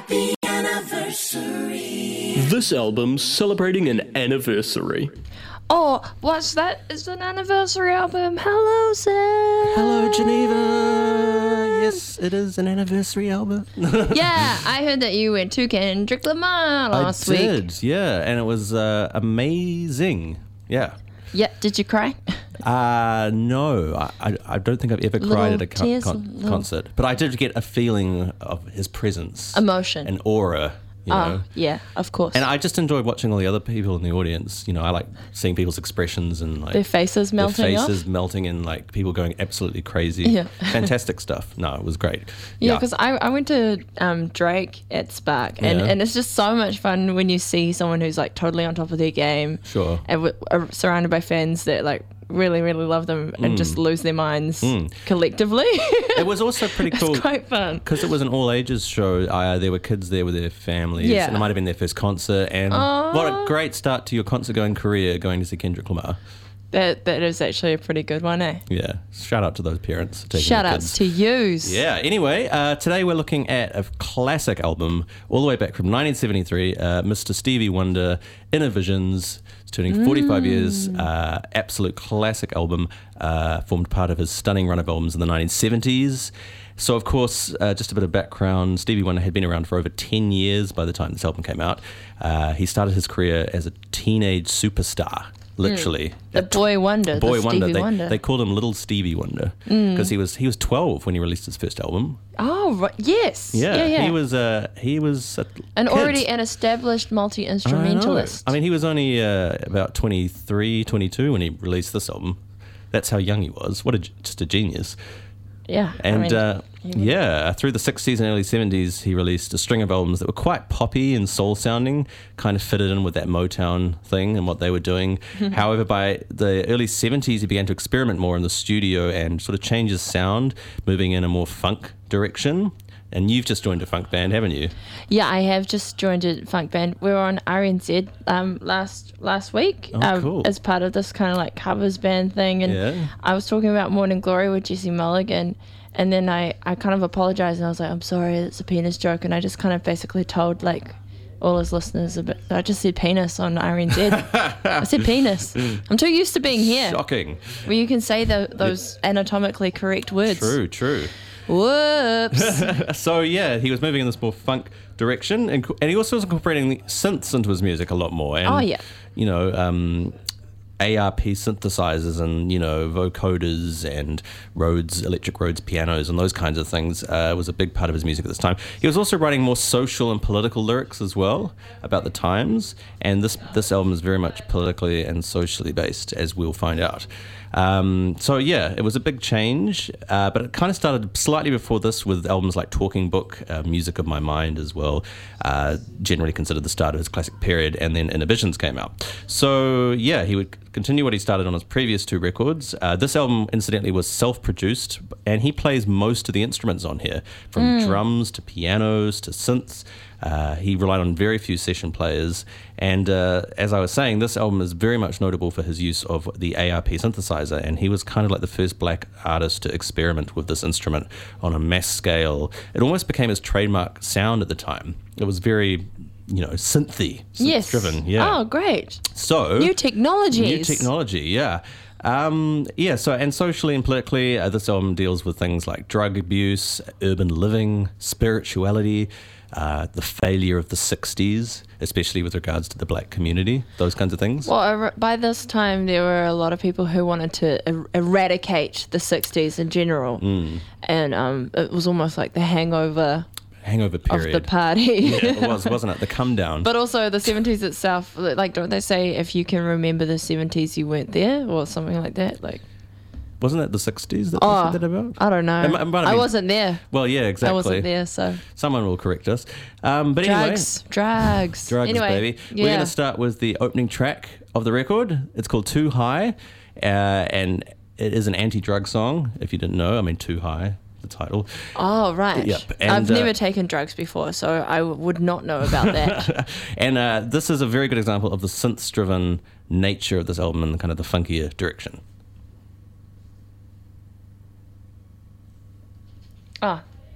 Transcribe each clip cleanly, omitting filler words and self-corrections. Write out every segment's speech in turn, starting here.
Happy anniversary. This album's celebrating an anniversary. Oh, what's that? It's an anniversary album. Hello, Sam. Hello, Geneva. Yes, it is an anniversary album. Yeah, I heard that you went to Kendrick Lamar last week. I did, yeah, and it was amazing. Yeah. Yeah, did you cry? No, I don't think I've ever cried at a tears, concert, but I did get a feeling of his presence, Emotion, and aura. You know? Yeah, of course. And I just enjoyed watching all the other people in the audience. You know, I like seeing people's expressions and like their faces melting melting and like people going absolutely crazy. Yeah. Fantastic stuff. No, it was great. Yeah, because I went to Drake at Spark, and it's just so much fun when you see someone who's like totally on top of their game. Sure. And are surrounded by fans that like really, really love them and just lose their minds collectively. It was also pretty cool. It's quite fun. Because it was an all-ages show. There were kids there with their families. Yeah. And it might have been their first concert. And what a great start to your concert-going career, going to see Kendrick Lamar. That is actually a pretty good one, eh? Yeah. Shout out to those parents. Shout outs to yous. Yeah. Anyway, today we're looking at a classic album all the way back from 1973, Mr. Stevie Wonder, Inner Visions. It's turning 45 years. Absolute classic album. Formed part of his stunning run of albums in the 1970s. So, of course, just a bit of background, Stevie Wonder had been around for over 10 years by the time this album came out. He started his career as a teenage superstar. Literally, the boy wonder, boy the wonder. Stevie Wonder. They called him Little Stevie Wonder because he was 12 when he released his first album. Oh, right. Yes. Yeah. He was already an established multi-instrumentalist. I mean, he was only about 23, 22 when he released this album. That's how young he was. Just a genius. Yeah. And through the 60s and early 70s, he released a string of albums that were quite poppy and soul-sounding, kind of fitted in with that Motown thing and what they were doing. However, by the early 70s, he began to experiment more in the studio and sort of change his sound, moving in a more funk direction. And you've just joined a funk band, haven't you? Yeah, I have just joined a funk band. We were on RNZ last week cool. as part of this kind of like covers band thing. And I was talking about Morning Glory with Jesse Mulligan. And then I kind of apologized and I was like, I'm sorry, it's a penis joke. And I just kind of basically told like all his listeners a bit. I just said penis on RNZ. I said penis. I'm too used to being here. Shocking. Where you can say those anatomically correct words. True. Whoops. So yeah, he was moving in this more funk direction, and he also was incorporating synths into his music a lot more. And, you know, ARP synthesizers and, you know, vocoders and electric Rhodes pianos and those kinds of things was a big part of his music at this time. He was also writing more social and political lyrics as well about the times, and this album is very much politically and socially based, as we'll find out. So yeah, it was a big change, but it kind of started slightly before this with albums like Talking Book, Music of My Mind as well, generally considered the start of his classic period, and then Inner Visions came out. So yeah, he would continue what he started on his previous two records. This album, incidentally, was self-produced, and he plays most of the instruments on here, from drums to pianos to synths. He relied on very few session players, and as I was saying, this album is very much notable for his use of the ARP synthesizer, and he was kind of like the first black artist to experiment with this instrument on a mass scale. It almost became his trademark sound at the time. It was very, you know, synth driven. Yeah. Oh, great. So New technology, yeah. So and socially and politically, this album deals with things like drug abuse, urban living, spirituality, the failure of the 60s, especially with regards to the black community, those kinds of things. Well, by this time, there were a lot of people who wanted to eradicate the 60s in general. And it was almost like the hangover period of the party. Yeah, it was, wasn't it? The come down. But also the 70s itself, like, don't they say if you can remember the 70s, you weren't there, or something like that? Like, wasn't it the 60s that they said that about? I don't know. I wasn't there. Well, yeah, exactly. I wasn't there, so someone will correct us. But drugs, anyway, baby. Yeah. We're going to start with the opening track of the record. It's called Too High, and it is an anti-drug song. If you didn't know, I mean, Too High. The title. Oh, right. Yep. And, I've never taken drugs before, so I would not know about that. And this is a very good example of the synth-driven nature of this album and kind of the funkier direction.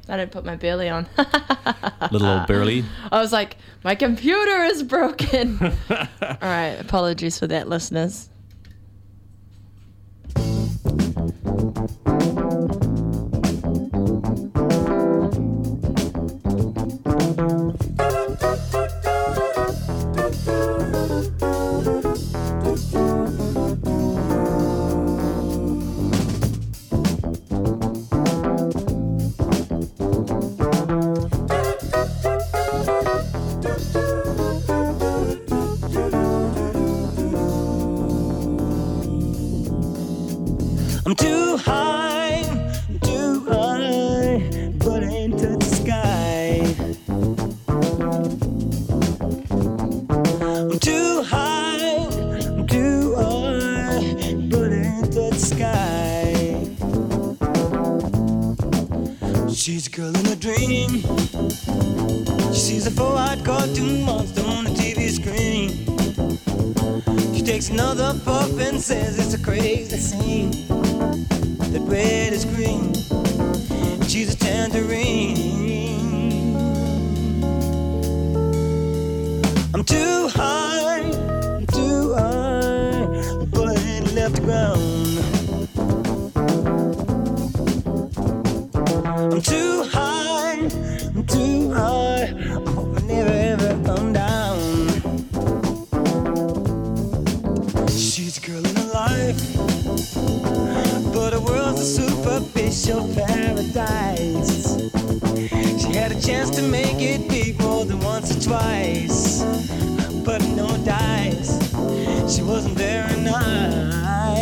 I didn't put my Burley on. Little old Burley. I was like, my computer is broken. All right, apologies for that, listeners. I'm too high, but I ain't touch the sky. I'm too high, but I ain't touch the sky. She's a girl in a dream. She sees a 4-eyed cartoon monster on the TV screen. She takes another puff and says it's a crazy scene. That red is green, she's a tangerine. I'm too high, but I ain't left the ground. I'm too high, I hope I never ever come down. She's a girl in her life, but the world's a superficial paradise. She had a chance to make it big more than once or twice, but no dice. She wasn't very nice.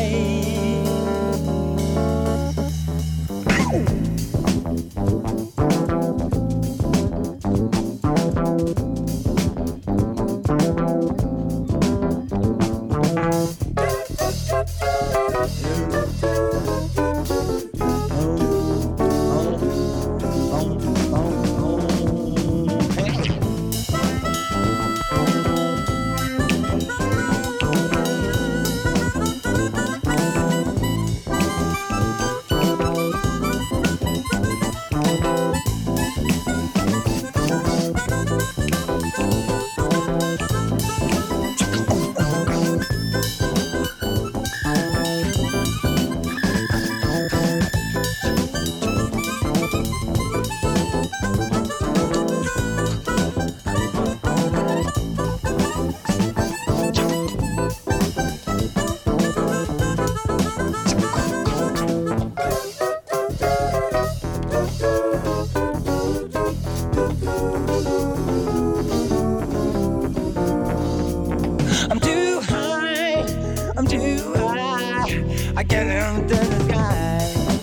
I get into the sky.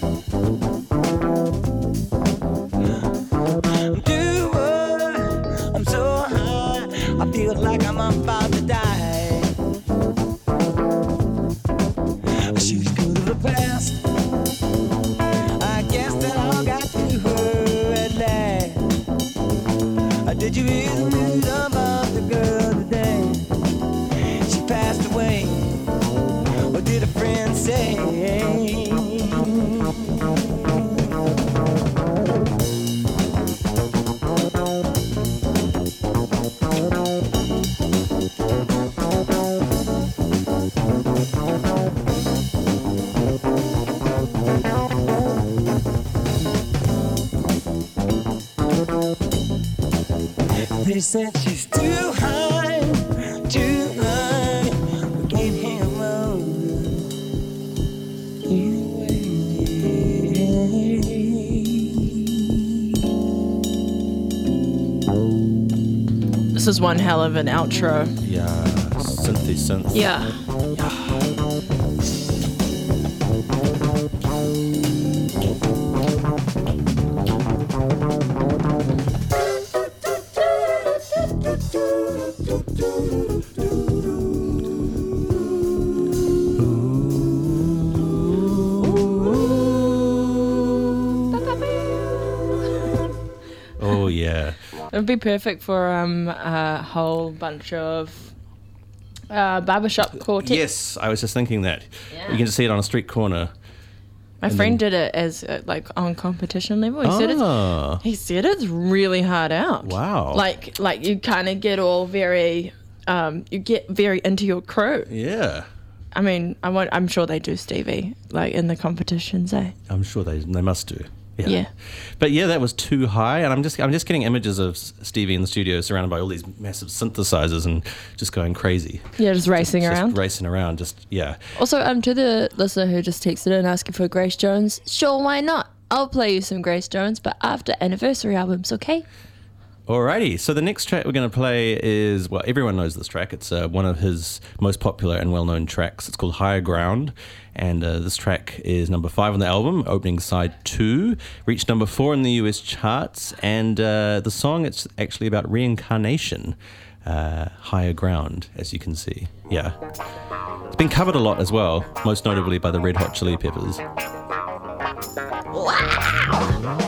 I'm so high, I feel like I'm about to die. She's good to the past. I guess that all got to her at last. Did you hear the news about the girl today? She passed away. What did a friend say? They said she's too high, too high. We can't hear her anyway. This is one hell of an outro. Yeah, synthy synth. Yeah. Oh yeah. It would be perfect for a whole bunch of barbershop quartet. Yes, I was just thinking that. Yeah. You can just see it on a street corner. My friend did it as like on competition level. He said it's really hard out. Wow. Like you kind of get all very, you get very into your crew. Yeah. I mean, I'm sure they do Stevie like in the competitions, eh? I'm sure they must do. Yeah. But yeah, that was too high, and I'm just getting images of Stevie in the studio surrounded by all these massive synthesizers and just going crazy. Yeah, just racing around. Just racing around, yeah. Also, to the listener who just texted in asking for Grace Jones, sure, why not? I'll play you some Grace Jones, but after anniversary albums, okay? Alrighty, so the next track we're going to play is, well, everyone knows this track. It's one of his most popular and well-known tracks. It's called Higher Ground, and this track is number 5 on the album, opening side 2, reached number 4 in the US charts, and the song, it's actually about reincarnation, Higher Ground, as you can see. Yeah. It's been covered a lot as well, most notably by the Red Hot Chili Peppers. Wow!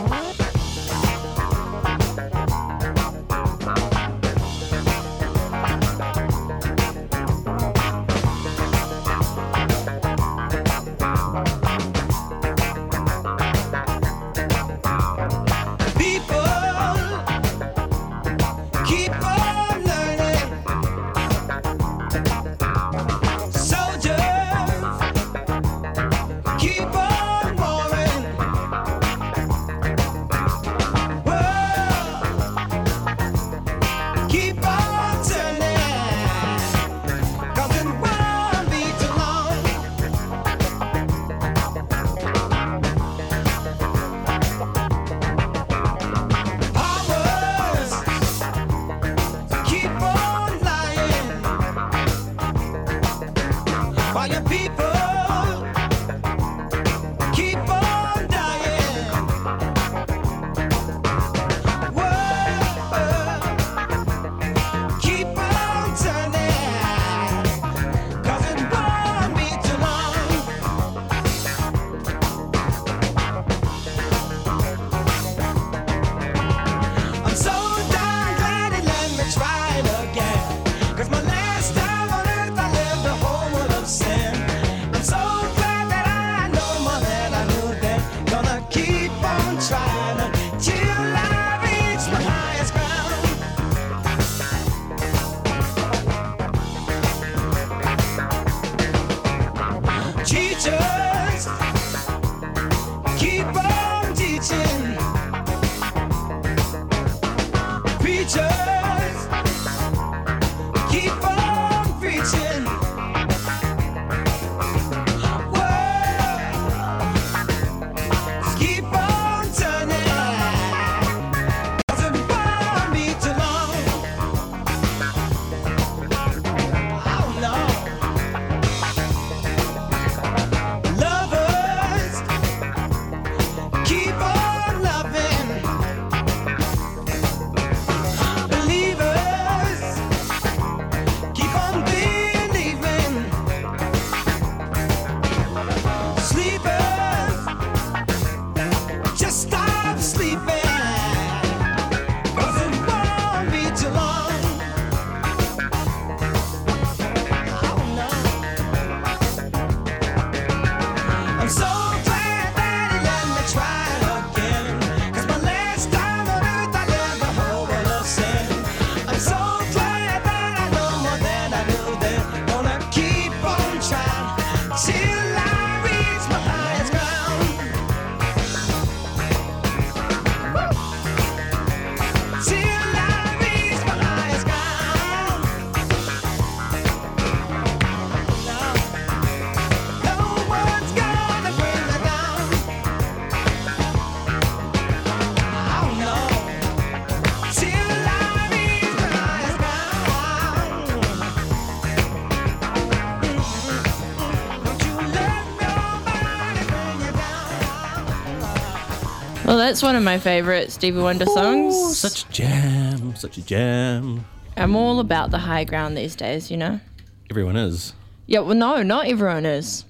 Well, that's one of my favourite Stevie Wonder songs. Ooh, such a jam, such a jam. I'm all about the high ground these days, you know? Everyone is. Yeah, well, no, not everyone is.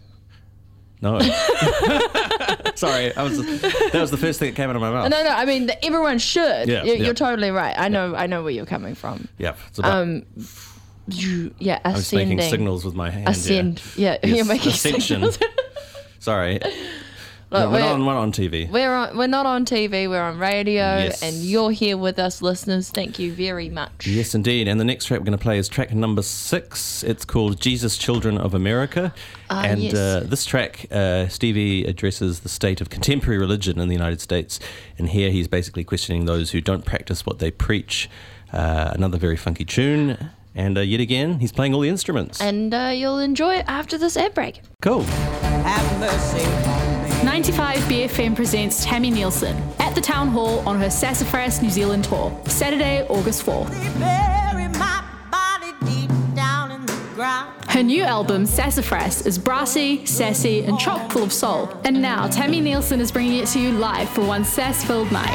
No. Sorry, that was the first thing that came out of my mouth. No, I mean, everyone should. Yeah, you're totally right. I know where you're coming from. Yeah, it's about... ascending. I was making signals with my hand. Ascend. Yeah, yes, you're making ascension. signals. Sorry. Look, we're not on TV. We're not on TV. We're on radio, yes. And you're here with us, listeners. Thank you very much. Yes, indeed. And the next track we're going to play is track number 6. It's called Jesus, Children of America. And this track, Stevie addresses the state of contemporary religion in the United States. And here he's basically questioning those who don't practice what they preach. Another very funky tune. And yet again, he's playing all the instruments. And you'll enjoy it after this ad break. Cool. Have mercy on me. 95 BFM presents Tammy Nielsen at the Town Hall on her Sassafras New Zealand tour, Saturday, August 4th. Bury my body deep down in the ground. Her new album, Sassafras, is brassy, sassy, and chock full of soul. And now, Tammy Nielsen is bringing it to you live for one sass-filled night.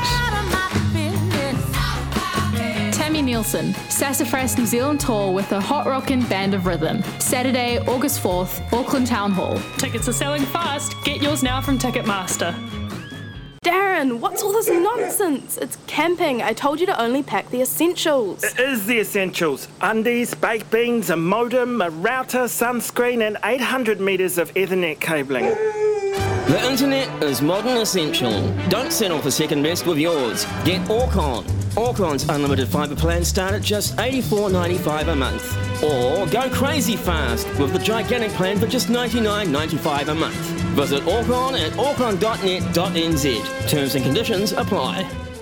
Tammy Nielsen, Sassafras New Zealand tour with her hot rockin' band of rhythm. Saturday, August 4th, Auckland Town Hall. Tickets are selling fast. Get yours now from Ticketmaster. Darren, what's all this nonsense? It's camping. I told you to only pack the essentials. It is the essentials. Undies, baked beans, a modem, a router, sunscreen, and 800 metres of Ethernet cabling. The internet is modern essential. Don't settle for second best with yours. Get Orcon. Orcon's unlimited fibre plans start at just $84.95 a month. Or go crazy fast with the gigantic plan for just $99.95 a month. Visit Orcon at orcon.net.nz. Terms and conditions apply.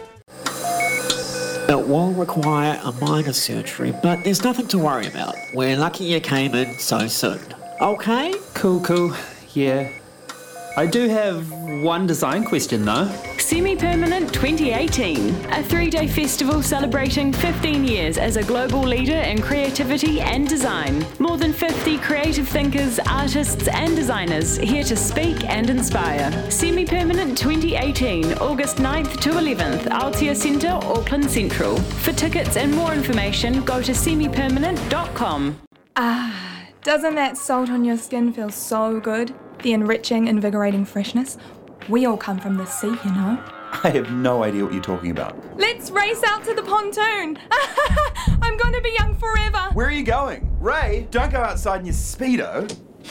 It will require a minor surgery, but there's nothing to worry about. We're lucky you came in so soon. Okay? Cool. Yeah. I do have one design question though. Semi-Permanent 2018, a 3-day festival celebrating 15 years as a global leader in creativity and design. More than 50 creative thinkers, artists and designers here to speak and inspire. Semi-Permanent 2018, August 9th to 11th, Altia Centre, Auckland Central. For tickets and more information, go to semipermanent.com. Doesn't that salt on your skin feel so good? The enriching, invigorating freshness. We all come from the sea, you know. I have no idea what you're talking about. Let's race out to the pontoon. I'm going to be young forever. Where are you going? Ray, don't go outside in your Speedo.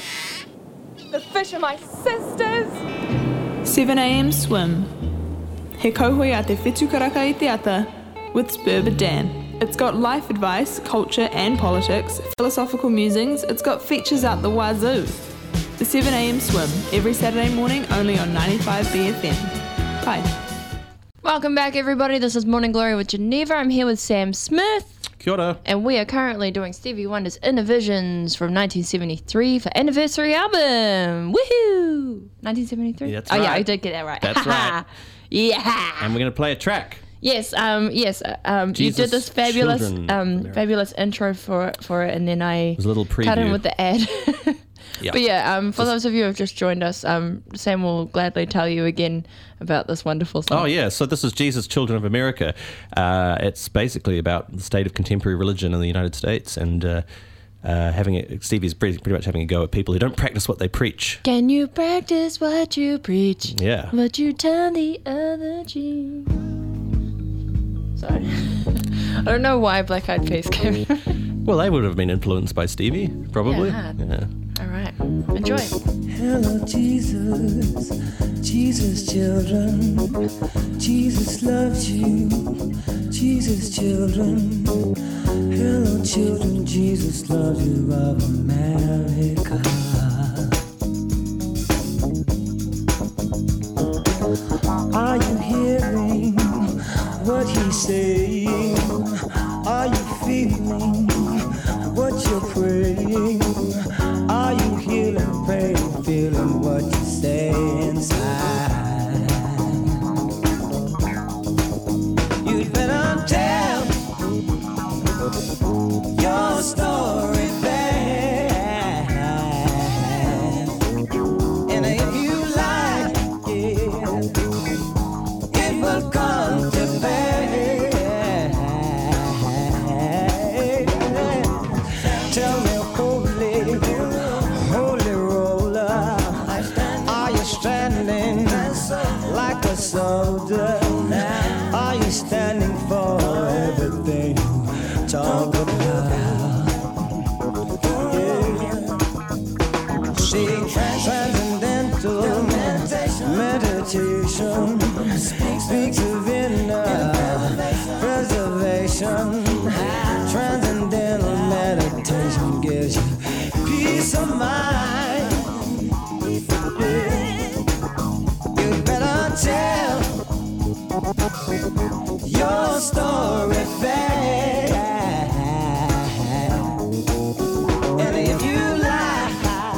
The fish are my sisters. 7 a.m. swim. He kohui a te whetu karaka I te ata with Spurba Dan. It's got life advice, culture and politics, philosophical musings. It's got features out the wazoo. The 7 a.m. swim, every Saturday morning, only on 95 BFM. Bye. Welcome back, everybody. This is Morning Glory with Geneva. I'm here with Sam Smith. Kia ora. And we are currently doing Stevie Wonder's Innovisions from 1973 for anniversary album. Woohoo! 1973? Yeah, that's right. Oh, yeah, I did get that right. That's right. Yeah. And we're going to play a track. Yes, you did this fabulous intro for it, and then I was a little preview. Cut in with the ad. Yep. But yeah, for those of you who have just joined us, Sam will gladly tell you again about this wonderful song. Oh yeah, so this is Jesus, Children of America. It's basically about the state of contemporary religion in the United States, and Stevie's pretty much having a go at people who don't practice what they preach. Can you practice what you preach? Yeah. But you turn the other cheek. Sorry. I don't know why Black Eyed Peas came. Well, they would have been influenced by Stevie, probably. Yeah. All right. Enjoy. Hello, Jesus, Jesus, children. Jesus loves you, Jesus, children. Hello, children, Jesus loves you of America. Are you hearing what he's saying? Are you feeling what you're praying? Are you healing, praying, feeling what you say inside? You'd better tell your story fast. And if you like it, it will come to pass. Tell me, holy roller, are you standing like a soldier? Are you standing for everything you talk about? Yeah. See, transcendental meditation speaks of inner preservation. Transcendental meditation gives you peace of mind. You better tell your story fair. And if you lie,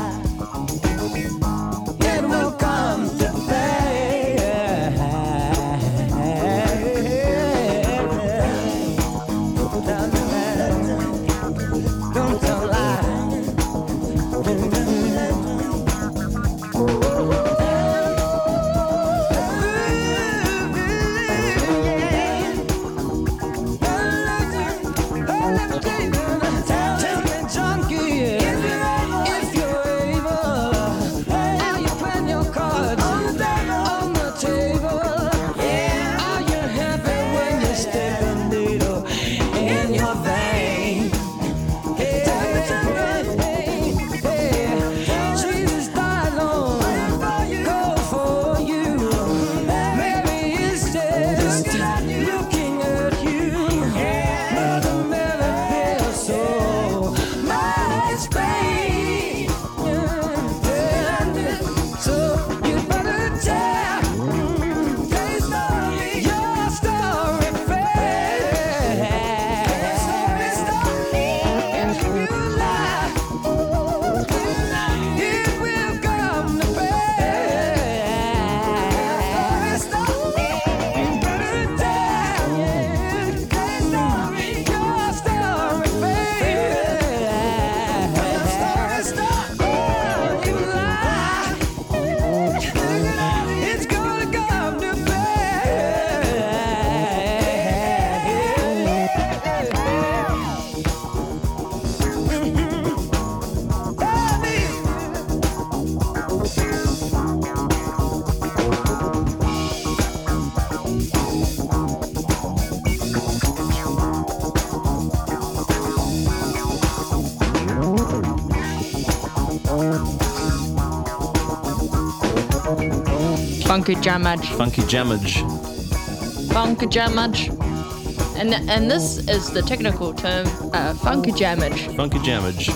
it will come to pay. Don't tell lies. Funky jammage. Funky jammage. Funky jammage. And this is the technical term, funky jammage. Funky jammage.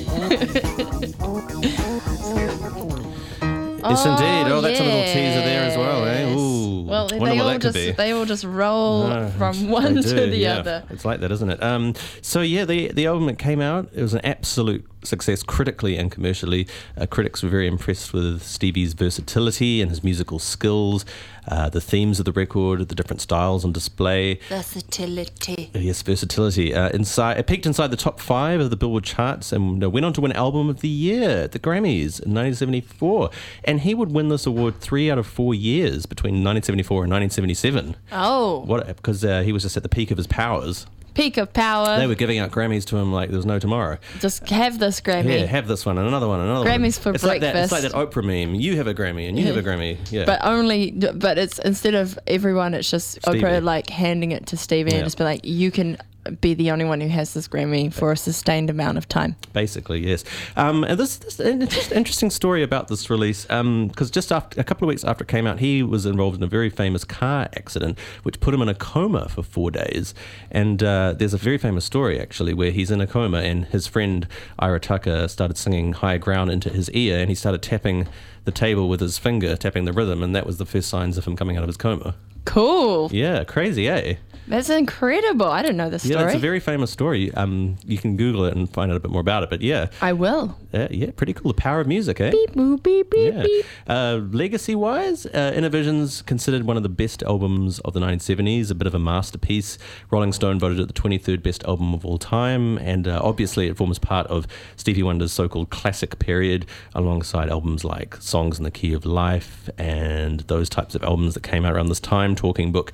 Yes, indeed. Oh, that's a little teaser there as well, eh? Ooh. Well, they all just roll from one to the other. It's like that, isn't it? So yeah, the album that came out, it was an absolute success critically and commercially. Critics were very impressed with Stevie's versatility and his musical skills, the themes of the record, the different styles on display. Versatility. Yes, versatility. It peaked inside the top 5 of the Billboard charts and went on to win Album of the Year at the Grammys in 1974. And he would win this award 3 out of 4 years between 1974 and 1977. Oh. Because he was just at the peak of his powers. Peak of power. They were giving out Grammys to him like there was no tomorrow. Just have this Grammy. Yeah, have this one and another one, another Grammys one. for breakfast. It's like that Oprah meme. You have a Grammy and you have a Grammy. Yeah. But it's instead of everyone, it's just Stevie. Oprah like handing it to Stevie and just be like, you can be the only one who has this Grammy for a sustained amount of time. Basically, yes. And this interesting story about this release, because just a couple of weeks after it came out, he was involved in a very famous car accident, which put him in a coma for 4 days. And there's a very famous story, actually, where he's in a coma and his friend Ira Tucker started singing High Ground into his ear, and he started tapping the table with his finger, tapping the rhythm, and that was the first signs of him coming out of his coma. Cool. Yeah, crazy, eh? That's incredible. I didn't know this story. Yeah, it's a very famous story. You can Google it and find out a bit more about it. But yeah. I will. Yeah, pretty cool. The power of music, eh? Beep, boop, beep, beep, beep. Legacy-wise, Innervision's considered one of the best albums of the 1970s, a bit of a masterpiece. Rolling Stone voted it the 23rd best album of all time. And obviously it forms part of Stevie Wonder's so-called classic period, alongside albums like Songs in the Key of Life and those types of albums that came out around this time, Talking Book.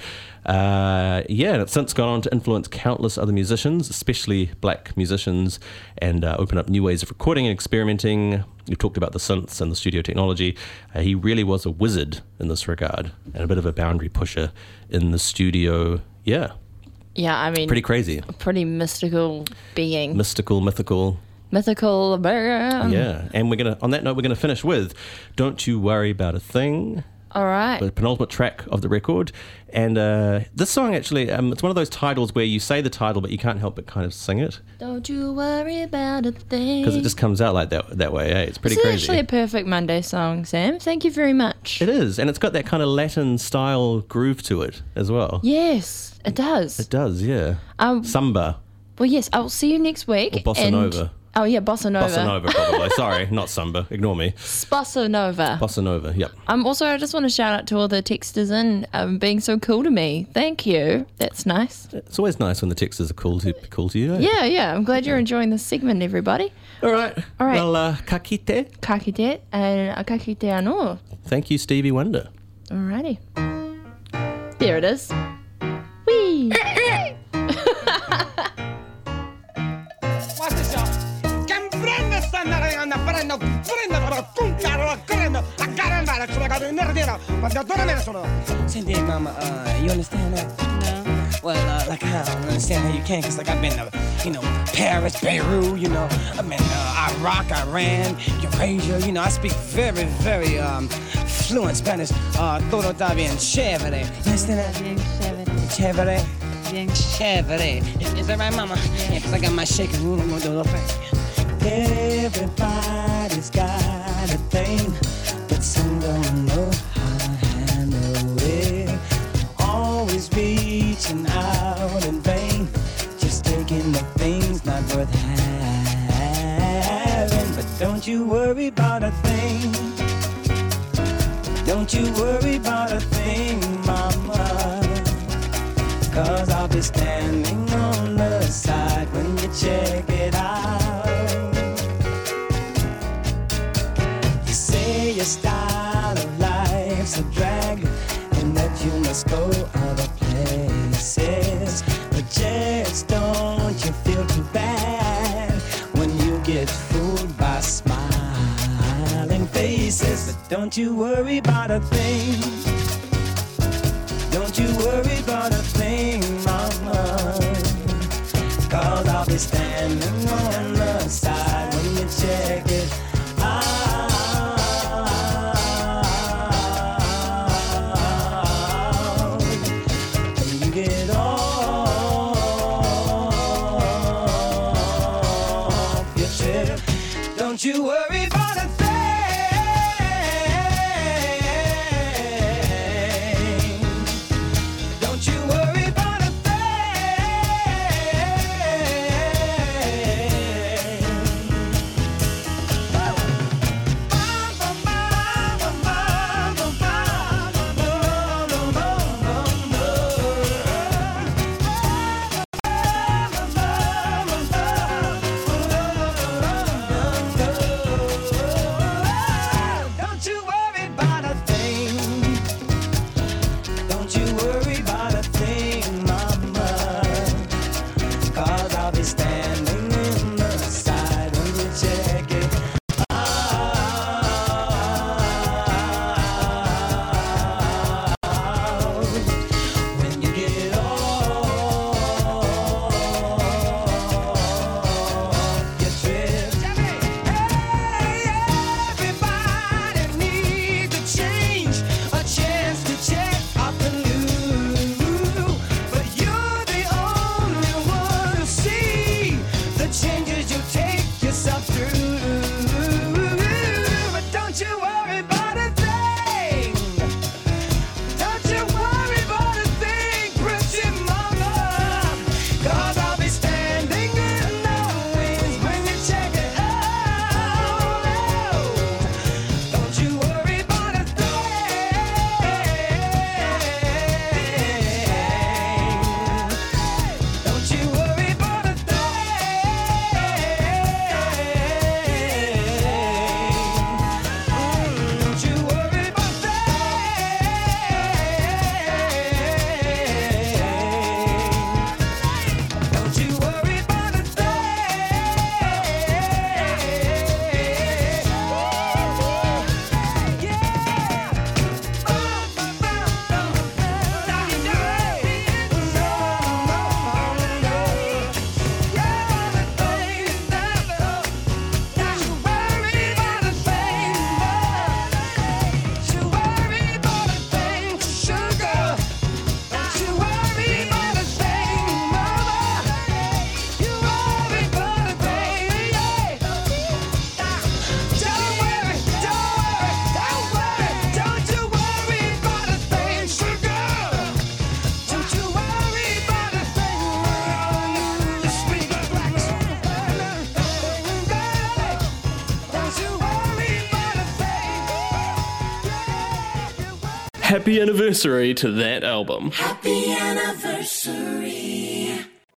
And it's since gone on to influence countless other musicians, especially black musicians, and open up new ways of recording and experimenting. You talked about the synths and the studio technology. He really was a wizard in this regard and a bit of a boundary pusher in the studio. Yeah, I mean... pretty crazy. A pretty mystical being. Mythical. Yeah, and on that note, we're going to finish with Don't You Worry About a Thing. All right. The penultimate track of the record. And this song, actually, it's one of those titles where you say the title, but you can't help but kind of sing it. Don't you worry about a thing. Because it just comes out like that way, eh? It's pretty crazy. It's actually a perfect Monday song, Sam. Thank you very much. It is. And it's got that kind of Latin-style groove to it as well. Yes, it does. It does, yeah. Samba. Well, yes, I'll see you next week. Or Bossa Nova. Oh, yeah, Bossa Nova. Bossa Nova, probably. Sorry, not Samba. Ignore me. Bossa Nova. Bossa Nova, yep. Also, I just want to shout out to all the texters and being so cool to me. Thank you. That's nice. It's always nice when the texters are cool to you. Eh? Yeah. I'm glad you're enjoying this segment, everybody. All right. Well, ka kite. Ka kite and ka kite anō. Thank you, Stevie Wonder. Alrighty. There it is. Whee! Watch this, y'all. Senti, mama, you understand that? No. Well, like I don't understand how you can, because like I've been to, Paris, Beirut, I've been to Iraq, Iran, Eurasia, I speak very, very fluent Spanish. Todo está bien chévere. You understand that? Bien chévere. Bien chévere. Is that right, mama? Yeah, because I got my shaking room, I'm going to do a little thing. Everybody's got a thing, but some don't know how to handle it. Always reaching out in vain, just taking the things not worth having. But don't you worry about a thing. Don't you worry about a thing, mama. 'Cause I'll be standing on the side when you check it out. Your style of life's a drag, and that you must go other places. But just don't you feel too bad when you get fooled by smiling faces. But don't you worry about a thing. Don't you worry about a thing, mama. 'Cause I'll be standing on the side when you check it out. Don't you worry about a thing. Don't you worry about a happy anniversary to that album. Happy anniversary.